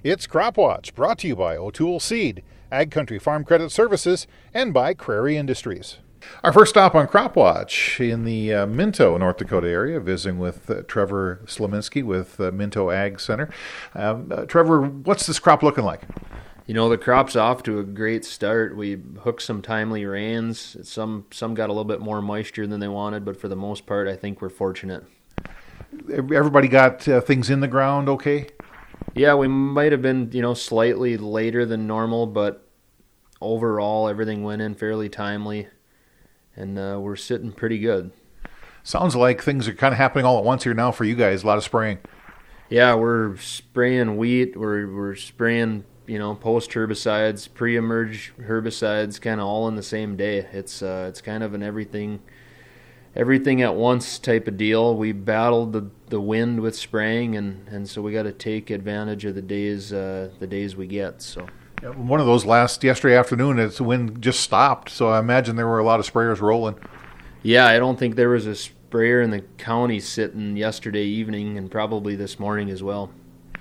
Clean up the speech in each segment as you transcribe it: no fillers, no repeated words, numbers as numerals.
It's Crop Watch, brought to you by O'Toole Seed, Ag Country Farm Credit Services, and by Crary Industries. Our first stop on Crop Watch in the Minto, North Dakota area, visiting with Trevor Slominski with Minto Ag Center. Trevor, what's this crop looking like? You know, the crop's off to a great start. We hooked some timely rains. Some got a little bit more moisture than they wanted, but for the most part, I think we're fortunate. Everybody got things in the ground okay? Yeah, we might have been, slightly later than normal, but overall, everything went in fairly timely, and we're sitting pretty good. Sounds like things are kind of happening all at once here now for you guys. A lot of spraying. Yeah, we're spraying wheat. We're spraying, post herbicides, pre-emerge herbicides, kind of all in the same day. It's kind of an everything at once type of deal. We battled the wind with spraying, and so we got to take advantage of the days we get. So one of those yesterday afternoon, the wind just stopped. So I imagine there were a lot of sprayers rolling. Yeah, I don't think there was a sprayer in the county sitting yesterday evening, and probably this morning as well.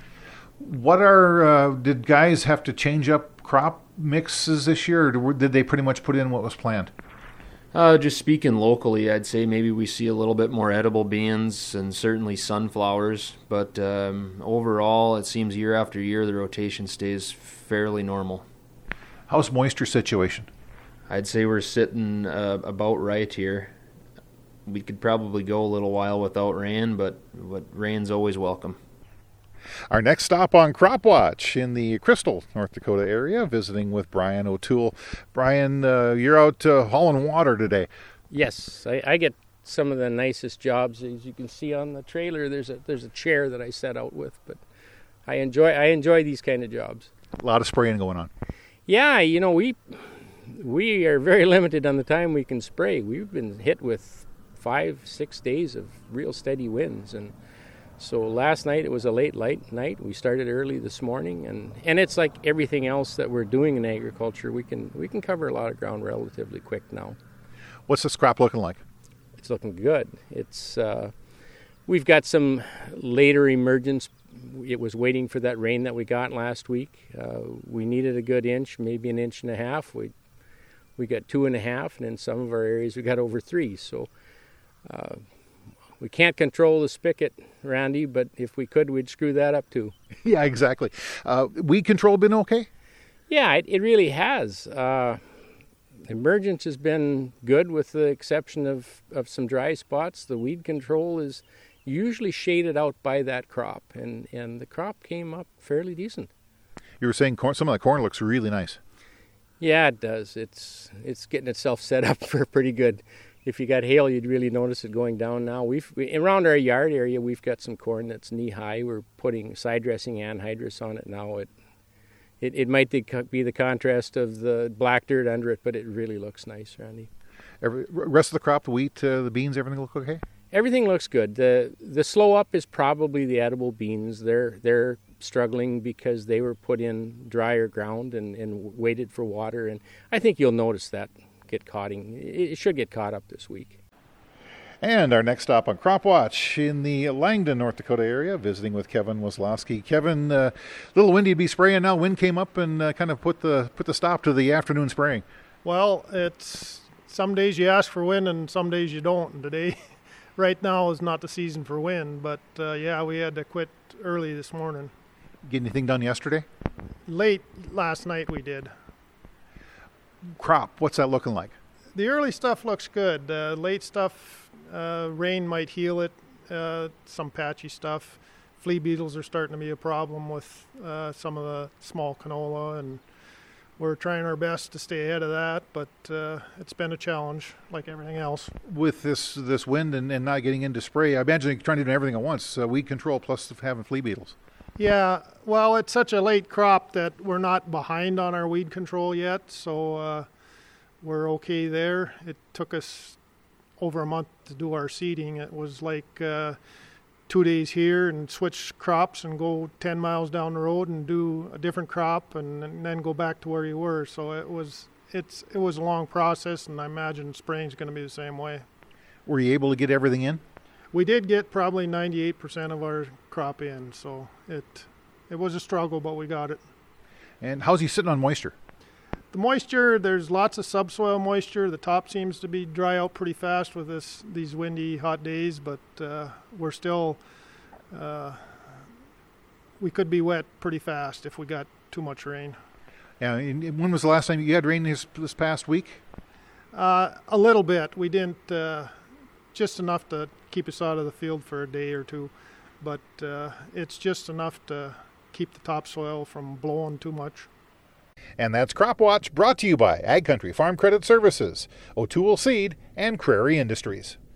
Did guys have to change up crop mixes this year, or did they pretty much put in what was planned? Just speaking locally, I'd say maybe we see a little bit more edible beans and certainly sunflowers. But overall, it seems year after year the rotation stays fairly normal. How's moisture situation? I'd say we're sitting about right here. We could probably go a little while without rain, but rain's always welcome. Our next stop on Crop Watch in the Crystal, North Dakota area, visiting with Brian O'Toole. Brian, you're out hauling water today. Yes, I get some of the nicest jobs. As you can see on the trailer, there's a chair that I set out with, but I enjoy these kind of jobs. A lot of spraying going on. Yeah, we are very limited on the time we can spray. We've been hit with 5-6 days of real steady winds, and so last night it was a late night. We started early this morning, and it's like everything else that we're doing in agriculture. We can cover a lot of ground relatively quick now. What's this crop looking like? It's looking good. It's we've got some later emergence. It was waiting for that rain that we got last week. We needed a good inch, maybe an inch and a half. We got 2.5, and in some of our areas we got over 3. So. We can't control the spigot, Randy, but if we could, we'd screw that up too. Yeah, exactly. Weed control been okay? Yeah, it really has. Emergence has been good with the exception of some dry spots. The weed control is usually shaded out by that crop, and the crop came up fairly decent. You were saying some of the corn looks really nice. Yeah, it does. It's getting itself set up for pretty good. If you got hail, you'd really notice it going down now. Around our yard area, we've got some corn that's knee-high. We're putting side dressing anhydrous on it now. It might be the contrast of the black dirt under it, but it really looks nice, Randy. Rest of the crop, the wheat, the beans, everything look okay? Everything looks good. The slow up is probably the edible beans. They're struggling because they were put in drier ground and waited for water, and I think you'll notice that. It should get caught up this week. And our next stop on Crop Watch in the Langdon, North Dakota area, visiting with Kevin Weslowski. Kevin, a little windy to be spraying now. Wind came up and kind of put the stop to the afternoon spraying. Well, it's some days you ask for wind and some days you don't. And today, right now, is not the season for wind. But we had to quit early this morning. Get anything done yesterday? Late last night we did. Crop, what's that looking like? The early stuff looks good. Late stuff, rain might heal it. Some patchy stuff. Flea beetles are starting to be a problem with some of the small canola, and we're trying our best to stay ahead of that, but it's been a challenge like everything else. With this wind and not getting into spray, I imagine you're trying to do everything at once, weed control plus having flea beetles. Yeah, well, it's such a late crop that we're not behind on our weed control yet, so we're okay there. It took us over a month to do our seeding. It was like 2 days here and switch crops and go 10 miles down the road and do a different crop and then go back to where you were. So it was a long process, and I imagine spraying's going to be the same way. Were you able to get everything in? We did get probably 98% of our crop in, so it was a struggle, but we got it. And how's he sitting on moisture? The moisture, there's lots of subsoil moisture. The top seems to be dry out pretty fast with these windy, hot days, but we're still, we could be wet pretty fast if we got too much rain. Yeah, and when was the last time you had rain this past week? A little bit. We didn't, just enough to keep us out of the field for a day or two, but it's just enough to keep the topsoil from blowing too much. And that's Crop Watch, brought to you by Ag Country Farm Credit Services, O'Toole Seed, and Crary Industries.